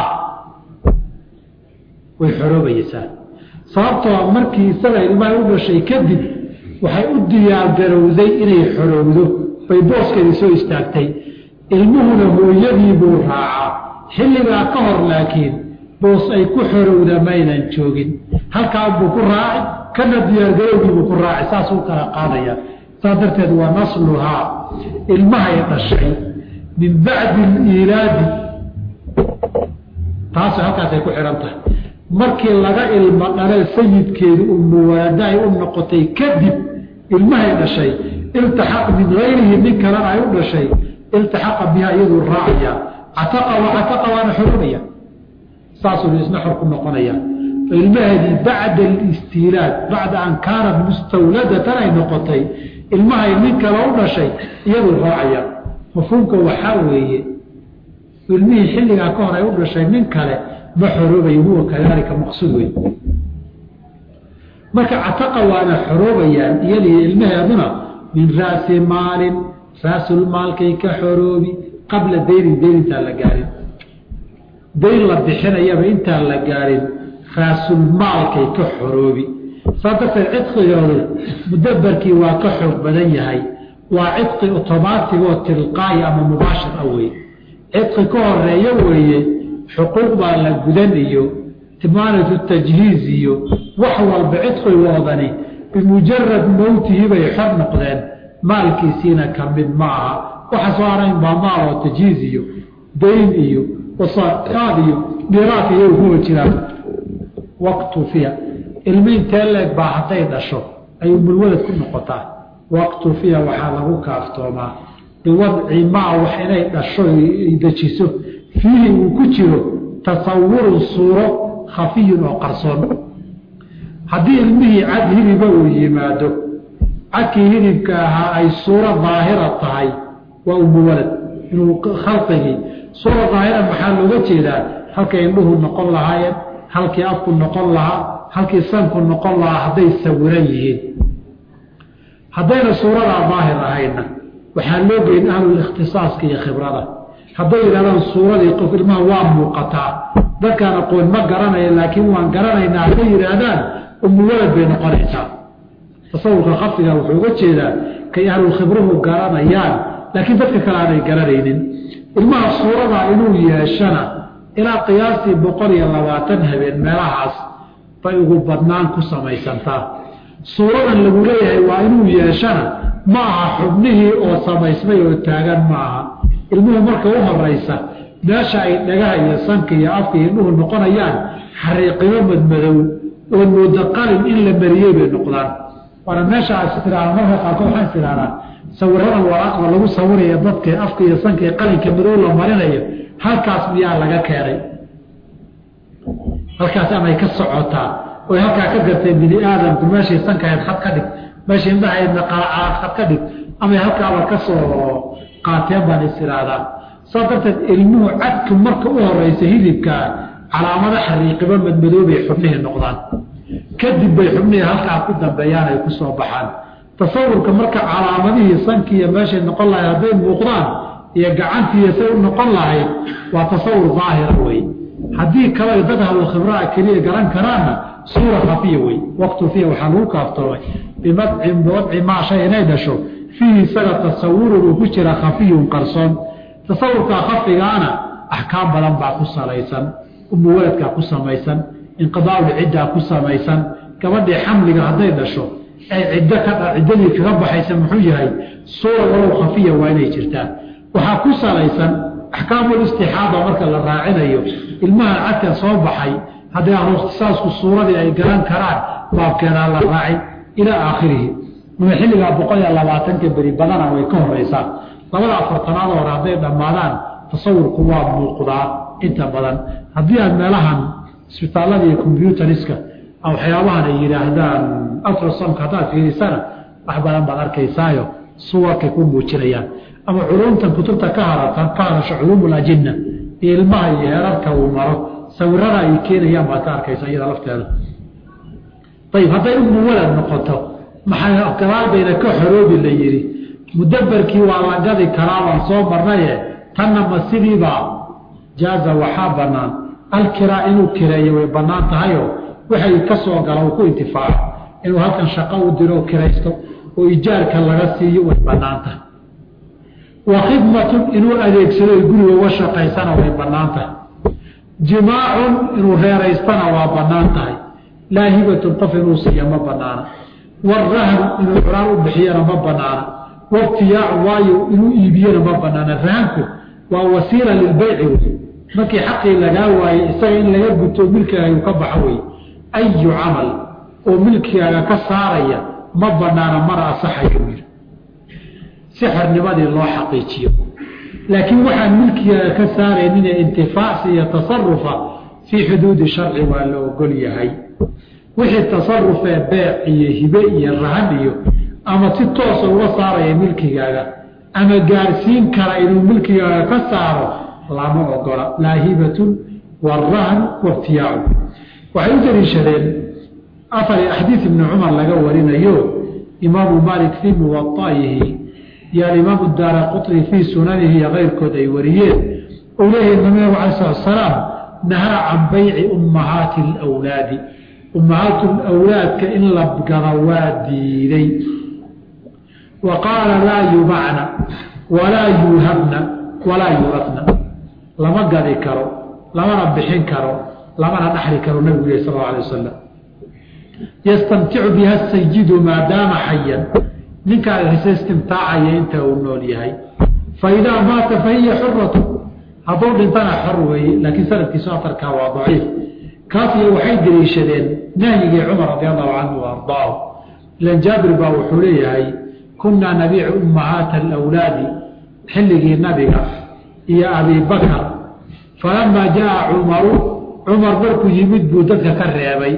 way xoroobaysaa. sababtoo markii isaga ilmaha u dhashay kadib waxay u diyaargarowday inay xorowdo, bay booskeedii soo istaagtay. ilmuhuna hooyadii buu raacaa xilligaa ka hor, laakiin boos ay ku xorowda maynan joogin. halkaa buu ku raaci, kana diyaargarowdii buu ku raaci, saasuu kala qaadaya. saas darteed waa nasluhaa ilmahay dhashay min bacdi aliilaadi, taas halkaasay ku xidhan tahay. markii laga ilmo dhalay sayidkeedu umuwalada ay u noqotay kadib ilmahay dhashay iltaxaq min gayrihi nin kalena ay u dhashay iltaxaqa biha iyaduu raacaya cataqa wa cataqa waana xorobaya, saasuu isna xor ku noqonaya. ilmaheedii bacda alistiilaad bacda an kaanat mustawladatan ay noqotay ilmahay nin kale u dhashay iyaduu raacaya. mafhuumka waxaa weeye ilmihii xilligaa ka hor ay u dhashay nin kale ma xoroobay, huwa kadaalika maqsuud wey. marka cataqa waana xoroobayaan iyadii ilmaheeduna min raasi maalin raasulmaalkay ka xoroobi qabla daynin dayn intaan la gaarin. dayn la bixinayaba intaan la gaarin raasulmaalkay ka xoroobi. saa darteed cidqigoodu mudabarkii waa ka xoog badan yahay, waa cidqi otomaatig oo tilqaayi ama mubaashir ah wey. cidqi ka horeeyo weeye, xuquuq baa la gudan iyo timaanatu tajhiiz iyo wax walba cidqigoodani bimujarad mowtihi bay xor noqdeen, maalkiisiina ka mid ma aha. waxa soo harayn baa maal oo tajhiiz iyo dayn iyo wasaaqaad iyo miiraadka iyo kuwa jiraan. waqtufiya ilmi intee leeg baa hadday dhasho ay umulwalad ku noqotaa. waqtufiya waxaa lagu kaaftoomaa biwadci maa wax inay dhasho dejiso fiihi uu ku jiro tasawurun suuro khafiyun oo qarsoon. haddii ilmihii cad hiliba uu yimaado, cadkii hilibka ahaa ay suuro daahira tahay waa umuwalad. inuu khalqigii suuro daahira maxaa looga jeedaa? halkay indhuhu noqon lahaayeen, halkii afku noqon lahaa, halkii sanku noqon lahaa hadday sawiran yihiin. haddayna suuradaa daahir ahayna waxaa loo geyn ahlulikhtisaaska iyo khibrada. hadday yidhahdaan suuradii qof ilmaha waa muuqataa, dadkaan aqoon ma garanaya laakiin waan garanaynaa hadday yidhaahdaan umuwalad bay noqonaysaa. tasawurka khafiga wuxuu uga jeedaa kay ahlul khibruhu garanayaan laakiin dadka kale aanay garanaynin ilmaha suurada inuu yeeshana ilaa qiyaastii boqol iyo labaatan habeen meelahaas bay ugu badnaan ku samaysantaa suuradan lagu leeyahay waa inuu yeeshana ma aha xubnihii oo samaysmay oo taagan ma aha ilmuhu marka u horeysa meesha ay dhagaha iyo sanka iyo afka iyo indhuhu noqonayaan xariiqimo madmadow oo mooda qalin in la mariyey bay noqdaan waana meesha astiraana marka qaarkood waxaan istiraanaa sawirada waraaqda lagu sawiraya dadka afka iyo sanka iyo qalinka madow la marinayo halkaas miyaa laga keenay halkaas amay ka socotaa oo halkaa ka gartay bini aadamku meeshii sankahayd khad ka dhig meeshii indhahaydna qaraca khad ka dhig amay halkaaba ka soo qaateen baan istiraahdaa saa darteed ilmuhu cadku marka u horeysa hilibka calaamada xariiqiba madmadoobay xubnihii noqdaan kadib bay xubnihii halkaa ku dambeeyaan ay ku soo baxaan tasawurka marka calaamadihii sankii iyo meeshay noqon lahayd hadday muuqdaan iyo gacantii say u noqon lahayd waa tasawur daahira wey haddii kale dad ahlu khibraa keliya garan karaanna suura khafiya wey waqtu fiiha waxaa lagu kaaftoomay bimadcin biwadci maa shay inay dhasho fiihi isaga tasawurun uu ku jira khafiyun qarsoon tasawurkaa khafigaana axkaam badan baa ku salaysan umuwaladkaa ku samaysan inqidaa'ul ciddaa ku samaysan gabadhii xamliga hadday dhasho ay ciddo ka ciddadii kaga baxaysa muxuu yahay suura walow khafiya waa inay jirtaan waxaa ku salaysan axkaamul istixaada marka la raacinayo ilmahan cadka soo baxay haddii ahlu ikhtisaasku suuradii ay garan karaan baabkeedaa la raacin ilaa aakhirihi ama xilligaa boqol iyo labaatanka beri badana way ka horeysaa labada afartanaad hore hadday dhammaadaan tasawurku waa muuqdaa inta badan haddii aad meelahan isbitaallada iyo combyuteriska waxyaabahan ay yidhaahdaan ultrasonka haddaad fiirisana wax badan baad arkaysaayo suwarkay ku muujinayaan ama culumtan kutubta ka haratan ka hadasho culuumul ajinna iyo ilmaha iyo heerarka uu maro sawirada ay keenayaan baad ka arkaysa iyada lafteeda ayib hadday umu walad noqoto maxaa gadaal bayna ka xoroobi la yidhi mudabbarkii waa la gadi karaa waan soo marnaye tanna ma sidiibaa jaaza waxaa bannaan alkiraa inuu kireeyo way bannaan tahayoo waxay ka soo gala uu ku intifaaco inuu halkan shaqo u diro kiraysto oo ijaarka laga siiyo way bannaan tahay wa khidmatun inuu adeegsado guriga uga shaqaysana way bannaan tahay jimaacun inuu reeraystana waa bannaan tahay laa hibatun qof inuu siiya ma bannaana warahn inuu curaan u bixiyana ma bannaana waftiyaac waayo inuu iibiyana ma bannaana rahanku waa wasiila lilbayci wey markii xaqii lagaa waayey isaga in laga guto milkigaagu ka baxo wey ayu camal oo milkigaaga ka saaraya ma bannaana mana asaxayo yiri si xornimadii loo xaqiijiyo laakiin waxaan milkigaaga ka saaraynin intifaacsi iyo tasarufa fii xuduudi sharci waa la ogol yahay wixii tasarufee beec iyo hibe iyo rahan iyo ama si toosa uga saaraya milkigaaga ama gaarsiin kara inuu milkigaaga ka saaro lama ogola laa hibatun warahn waftiyaacu waxay u daliishadeen afar axdiid ibni cumar laga warinayo imaamu maalik fii muwaطa'ihi iyo alimaamu daara qutni fii sunanihi iyo keyrkood ay wariyeen ou leeyahay nabiga alay slat salaam nahaa can bayci ummahaati alawlaadi ummahaatu lawlaadka in la gada waa diiday wa qaala laa yubacna walaa yuuhabna walaa yurafna lama gadi karo lamana bixin karo lamana dhaxli karo nabigu yih sal lla alay wasalam yastamticu biha sayidu maadaama xayan ninkaa hise istimtaacaya inta uu nool yahay faidaa maata fahiya xuratu hadduu dhintana xor weeye laakiin sanadkiisu afarkaa waa daciif kaasiyo waxay daliishadeen nahyigii cumar radi allahu canhu wa ardaahu ilan jaabir baa wuxuu leeyahay kunnaa nabiicu ummahaata alawlaadi xilligii nabiga iyo abi bakar falamaa jaa cumaru cumar markuu yimid buu dadka ka reebay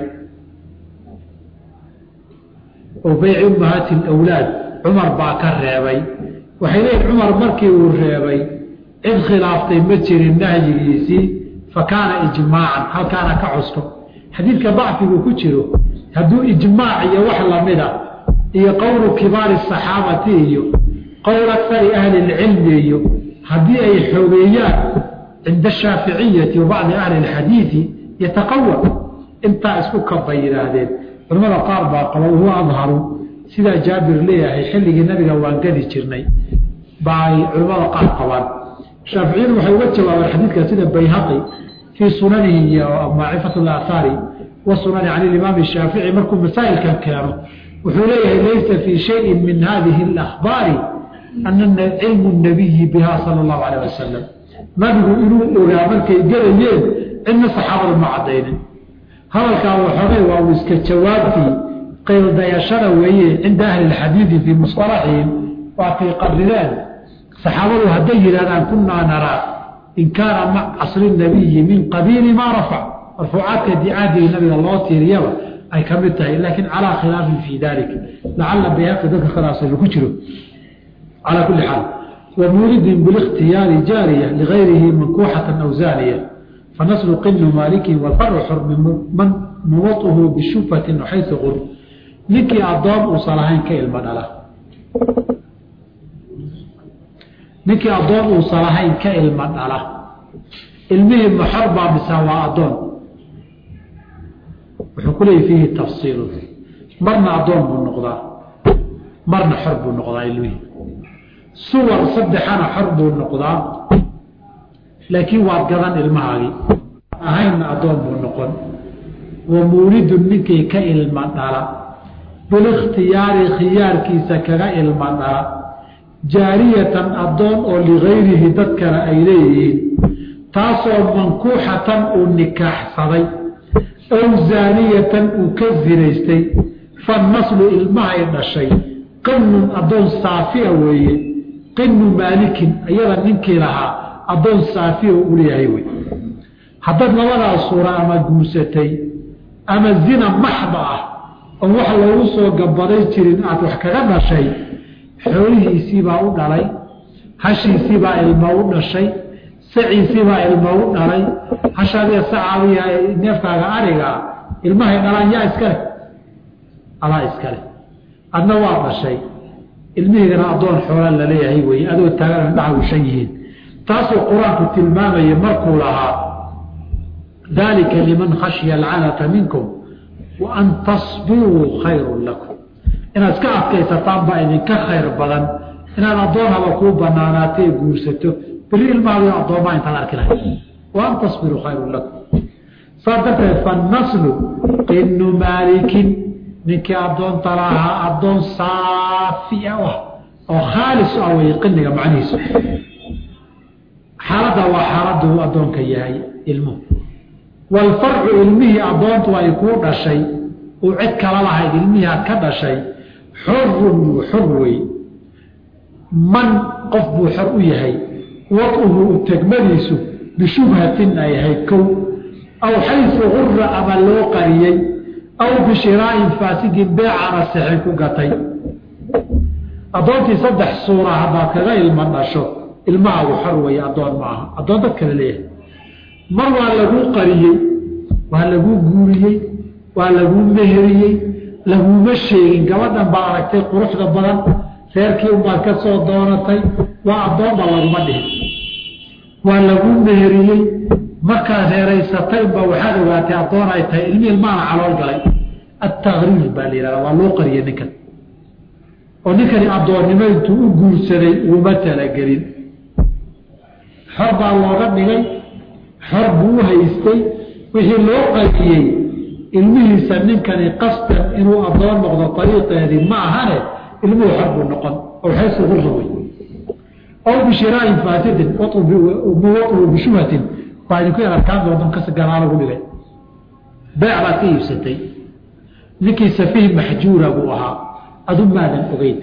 oo bayci ummahaati alawlaad cumar baa ka reebay waxay leeyihin cumar markii uu reebay cid khilaaftay ma jirin nahyigiisii fakaana ijmaacan halkaana ka cusko xadiidka dacfigu ku jiro hadduu ijmaac iyo wax lamida iyo qowlu kibaari asaxaabati iyo qowl akari ahli lcilmi iyo haddii ay xoogeeyaan cinda ashaaficiyati wa bacdi ahli alxadiidi yataqawa intaa isku kabay yidhaahdeen culamada qaar baa qaba wahuwa adharu sida Jaabir leeyahay xilligii nabiga waan gadi jirnay baay culimada qaar qabaan Shaafici waxay uga jawaabeen xadiidka sida Bayhaqi fi sunanihi iyo Ma'rifatu al-Athari wa sunan 'an al-Imam Shaafici markuu masaa'ilkan keeno wuxuu leeyahay laysa fi shay'in min hadhihi al-akhbari anna ilmu an-nabiy biha sallallahu alayhi wasallam nabigu inuu ogaa markay galayeen in saxaabada ma cadaynin halka waxay waa iska jawaabtii qeyl dayashada weeye inda ahli al-hadith fi mustalahihim wa fi qadridan saxaabadu haday yiraahdaan kunna nara in kaana ma asr an-nabiy min qabil ma rafa رفعات دعاء النبي الله تيريبا اي كمتها لكن على خلاف في ذلك لعل بياق ذلك خلاص الكجرو على كل حال ومورد بالاختيار جارية لغيره منكوحة أو زانية فنصل قن مالك والفرع حر من موطه بشوفة حيث غر نكي أضام وصلاحين كالمدلة نكي أضام وصلاحين كالمدلة المهم محربة بسواء أضام وحكولي فيه التفصيل مرنا أضام بالنقضاء مرنا حرب بالنقضاء المهم صور صدحنا حرب النقضاء لكن وعدقضان المعالي أهين أضام بالنقض ومورد منك كإلمدالة بالاختيار خيار كيسا كإلمدالة جارية أضام أو لغيره تذكر إليه تاسو منكوحة أو نكاح صدي أو زانية أو كذريستي فالنصل المعي الشيء قن أضام صافية ويه قن مالك أيضا منك لها أضون صافي وأوليهيوي حددنا ولا صورة أما قوستي أما الزنا محضة أو وحا لوصو قبضي ترين أتوحكا شيء حوله يسيبا أولي هشي يسيبا الموت الشيء سعي يسيبا الموت علي هشا يسعى نفقا أريقا المهي نران يا إسكالي على إسكالي النواب الشيء المهي أضون حولا لليهي وي أدو التغير معه شيئين تاسو القرآن التلمامة يمركوا لها ذلك لمن خشي العنة منكم وأن تصبروا خير لكم إن أسكعت كيسا طابا إذن كخير بلن إن أضونها وكوب بناناتي بورسته بريء المعوية أضوما إن تنارك لها وأن تصبروا خير لكم صدق فالنصل إن مالك منك أضون طلاها أضون صافية وخالص أو يقنك معنيس حرده وحرده أدونك ياهي علمه والفرع علمه أدونت ويكون الشيء وعدك لله علمها كذا شيء حر وحروي من قفب حر ياهي وطئه التجمليس بشبهة أيهي كو أو حيث غر أما اللوقري أو بشراء فاسد بيع رسحك قطي أدونت صدح صورة هذاك غير من أشوف الماء وحروي أدون معها أدون ذكر ليه مرة لقوا قريي وهلقوا قوريي وهلقوا مهريي له مشي قوانا باركتي قروح دبضان سيركي وماركسو دونتي وأدون بالله مده وهلقوا مهريي مكا هيريستي بوحاد واتي أدون ايتي علمي الماء على القلي التغريب بالله والله قريي نكت ونكني أدون نميتو أقول سري ومتى قريب حرب الله غني حرب وهيستي وهي لو قليل علمه سنن كان قصدا انه افضل نقض طريقه هذه مع هذا علمه حرب النقد او حيث غرزوي او بشراء فاسد وطب وموطر بشبهه بعد كده اركان ودن كسغانا لو دغاي بيع كيف ستي لكي سفيه محجور ابوها ادم ما دن اوغيد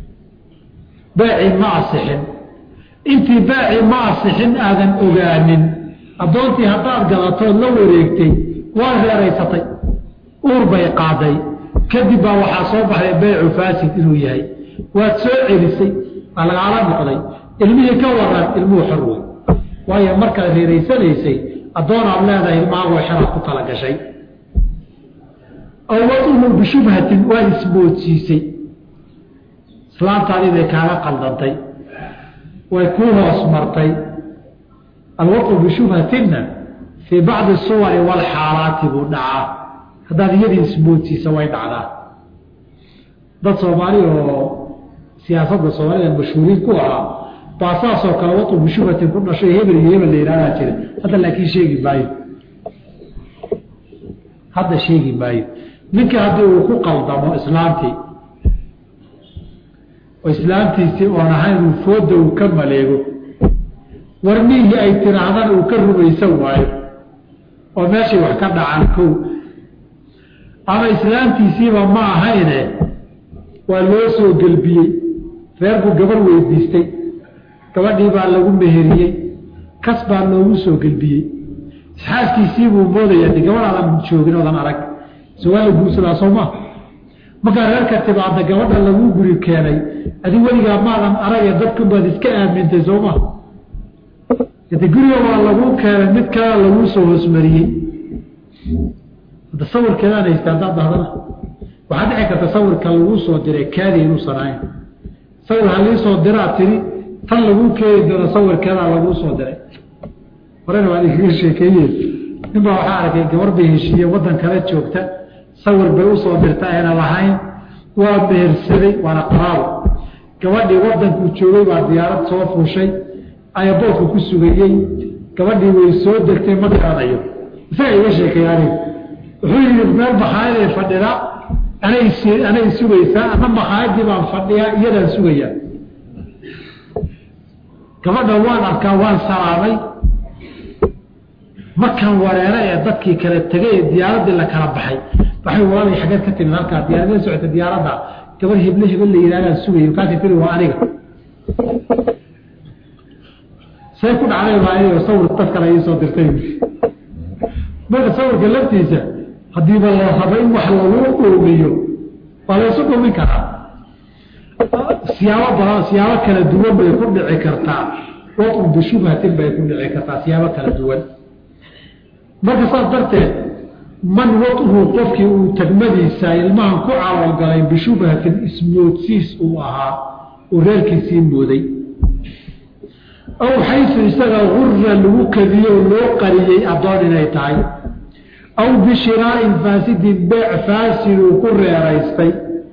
بيع مع صحن انت باعي ما صحن آذن أغانن أدونتي هدار قلطان لو ريكتي واهي ريستي أوربي قاضي كذبا وحاصوبها بيع فاسد إنو يهي واتسوعي لسي على العالم قضي الميه كورا المو حروي وهي مركز في ريسة ليسي أدون أولاده الماء وحراق طلق شيء أو وطنه بشبهة واسموت سيسي سلام تعالي ذي كان قلدتي ويكون أصمرتي الوقت بشبهتنا في بعض الصور والحالات بدعة هذا يدي سبوتي سويت على dad Soomaali oo siyaasadda Soomaaliya mashhuuriin ku ah baasaas oo kala wado bishubatin ku dhashay hebel iyo hebel leeyahay jira hadda laakiin sheegi maayo hadda sheegi maayo ninka haddii uu ku qaldamo islaamtii oo islaamtiisii oo ahayn uu fooda uu ka maleego warnihi ay tiraahdan uu ka rumaysan waayo oo meeshii wax ka dhacan kow ama islaamtiisiiba ma ahayne waa loo soo galbiyey reerku gabar weydiistay gabadhii baa lagu meheriyey kas baa loogu soo galbiyey xaaskiisii buu moodayaa gabadhaan joogin oo dan arag su'aal guusada Soomaa marka reerka tibaada gabadha lagu guri keenay adi waliga maadan arag dadku baad iska aamintay Soomaa inta guriga waa lagu keenay mid kale lagu soo hosmariyey tasawirkeeda ay istaadaan bahdana waxa dhici karta tasawirka lagu soo diray kaadi inuu sanaayo sawir halii soo diraa tiri tan lagu keenay tasawirkeeda lagu soo diray warana waa iga sheekeeyay inba waxa arkay gabar bay heshiye wadan kale joogta sawir bay u soo dirtay ayna lahayn waa beersaday waana qaraabo gabadhii wadanku joogay baa diyaarad soo fuushay ay boodku ku sugayay gabadhii way soo degtay ma qaadayo say iga sheekeeyay wuxuu yiri meel baxaayay fadhila anay si anay sugaysa ama maxaadi baan fadhiya iyada sugaya gabadha waan arkaa waan salaamay markan wareeray ee dadkii kala tagay diyaaradda la kala baxay waxay waalay xageed ka timid halka diyaaradda socota diyaaradda gabar hebla hebel la yiraahdo sugayo ka tirtay waa aniga say ku dhacay waayo sawir dadka ay soo dirtay marka sawirka laftiisa hadii ba la habay wax lagu oomiyo wala soo dhawin kara siyaabo badan siyaabo kala duwan bay ku dhici kartaa oo uu bishubahatin bay ku dhici kartaa siyaabo kala duwan marka saas darteed man watuhu qofkii uu tagmadiisa ilmahan ku caawal galay bishubahatin ismoodsiis uu ahaa uu reerkiisii mooday aw xaysu isaga gurra lagu kadiyo loo qariyay adoon inay tahay aw bishiraa'in faasidin beec faasid uu ku reeraystay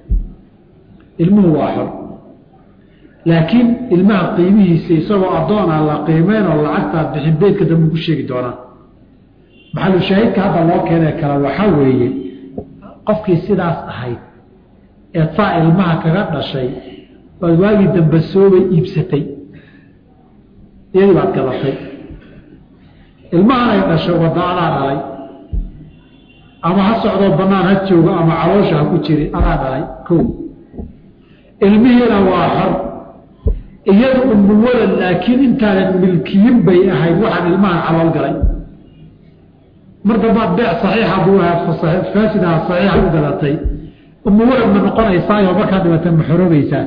ilmuhu waa xor laakiin ilmaha qiimihiisa isagoo adoon aan la qiimeyn oo lacagta bixin beedka dambe ku sheegi doonaa maxallu shaahidka hadda loo keenay kala waxa weeye qofkii sidaas ahayd ee taa ilmaha kaga dhashay baad waagii dambe soobay iibsatay iyadii baad gadatay ilmahan ay dhashay wadaadaa dhalay ama ha socdo bannaan ha joogo ama caloosha ha ku jiri adaa dhalay kow ilmihiina waa xor iyada ummu walad laakiin intaanan milkiyin bay ahayd waxaan ilmahan calool galay marka baad beec saxiixa buu ahaa faasidaha saxiixa u galatay ummu walad ma noqonaysaa oo markaa dhibata ma xorobaysaa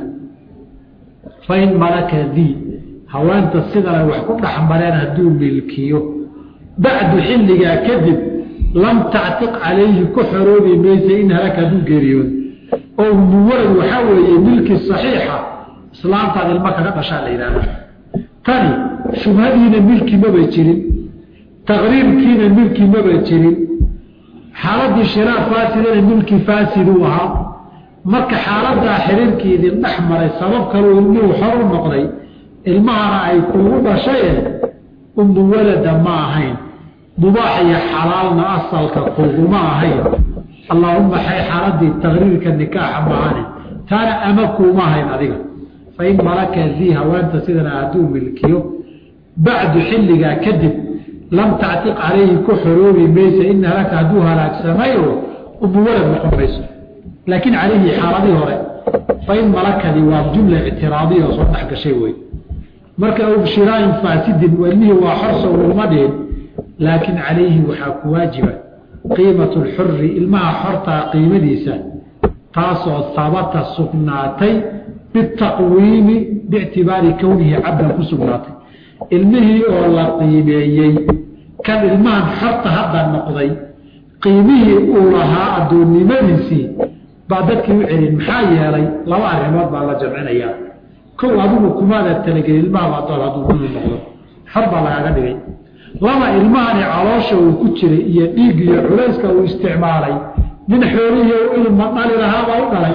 fa in malaka dii hawaanta sidana wax ku dhaxmareen hadduu milkiyo bacdu xilligaa kadib lam tactiq calayhi ku xoroobi maysa in halaka hadduu geeriyood oo ummu walad waxaa weeye milki saxiixa islaamtaad ilma kaga dhashaa la yidhahda tani shubhadiina milki maba jirin taqriibkiina milki maba jirin xaaladii shiraa faasidana milki faasiduu ahaa marka xaaladaa xiriirkii idin dhex maray sabab kaloo ilmuhu xor u noqday ilmahana ay kuugu dhashaye ummu walada ma ahayn mubaax iyo xalaalna asalka kuuguma ahayn allaahumma xay xaaladii taqriirka nikaaxa maahane taana ama kuuma ahayn adiga fa in malaka dii haweenta sidana hadduu milkiyo bacdu xilligaa kadib lam tactiq calayhi ku xoroobi maysa in halaka hadduu halaagsamayo ummu walad noqon mayso laakiin calayhi xaaladii hore fa in malakadii waa jumla ictiraadiya oo soo dhex gashay wey marka aw shiraain faasidin walmihi waa xorso uma dhihin laakiin calayhi waxaa ku waajiba qiimatu lxuri ilmaha xortaa qiimadiisa taasoo habata sugnaatay bitaqwiimi biictibaari kownihi cabdan ku sugnaatay ilmihii oo la qiimeeyey kan ilmahan xorta hadda noqday qiimihii uu lahaa addoonnimadiisii baa dadkii u celin maxaa yeelay laba arrimood baa la jamcinayaa kow adigu kumaada talagelin ilmaha adoon hadduu gulu noqdo xor baa lagaaga dhigay laba ilmahani caloosha uu ku jiray iyo dhiig iyo culayska uu isticmaalay nin xoolihii u ilma dhali lahaabaa u dhalay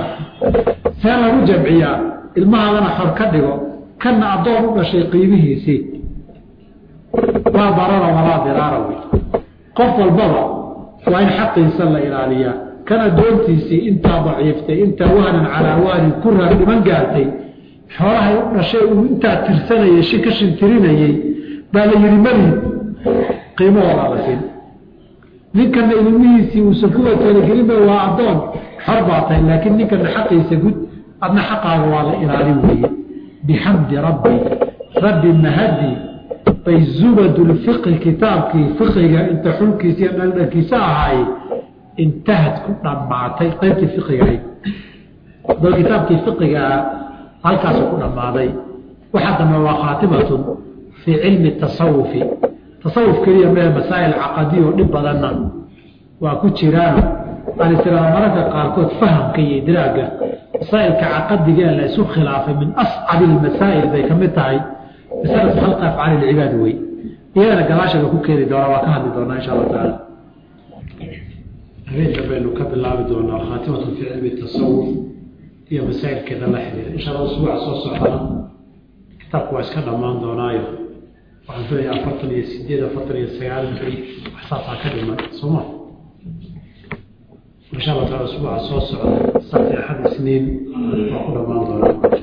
سنة جمعية المهضنا حركة ديو كان أدور بشيء قيمه سي ما ضرر ولا ضرار قف البضع وإن حق يصلى إلى عليا كان دونتي سي انت ضعيفتي انت وانا على وان كرها لمن قالتي حوالها يقول شيء وانت ترسني شيء كشن تريني بل يرمني قيمة ولا لكن لكن الميسي وسكوة الكلمة وعضان حربعتين لكن لكن حق يسجد أن حقها والله إلى عليه بحمد ربي رب المهدي فيزبد الفقه كتابك فقه انت حلكي سيئنا كساعي انتهت كنا معتي قيمة الفقه هذا كتابك فقه هل كاسو كنا معتي وحتى ما خاتمة في علم التصوف تصوف كريم من المسائل العقدية ونبضنا وكتشران أن السلام مرة قالكوت فهم كي يدراجه مسائل كعقد قال لا يسوق خلافه من أصعب المسائل ذي كمتعي مسألة خلق أفعال العباد وي إيه أنا قلاشة بكو كيري دورا وكهدي دورنا إن شاء الله تعالى هذه بأنه قبل الله بدورنا خاتمة في علم التصوف هي مسائل كذا لحظة إن شاء الله أسبوع صوص على كتاب كواس كان مان دونايو وعن ذلك أفرطني السديد أفرطني السيارة في أحساسها كلمة صمت إن شاء الله تعالى أسبوع صوص على سنة أحد السنين وكل مان دونايو